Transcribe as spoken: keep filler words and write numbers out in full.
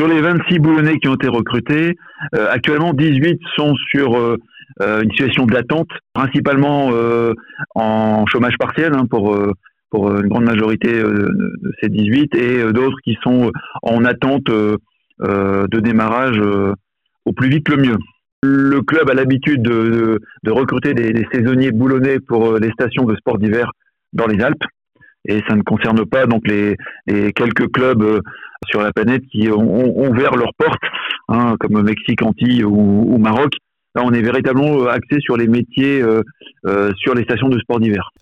sur les vingt-six Boulonnais qui ont été recrutés, euh, actuellement dix-huit sont sur euh, euh, une situation d'attente, principalement euh, en chômage partiel hein, pour euh, pour une grande majorité euh, de ces dix-huit, et euh, d'autres qui sont en attente euh, euh, de démarrage euh, au plus vite le mieux. Le club a l'habitude de, de, de recruter des, des saisonniers boulonnais pour les stations de sport d'hiver dans les Alpes. Et ça ne concerne pas donc les, les quelques clubs euh, sur la planète qui ont, ont ouvert leurs portes, hein, comme Mexique, Antilles ou, ou Maroc. Là, on est véritablement axé sur les métiers, euh, euh, sur les stations de sport d'hiver.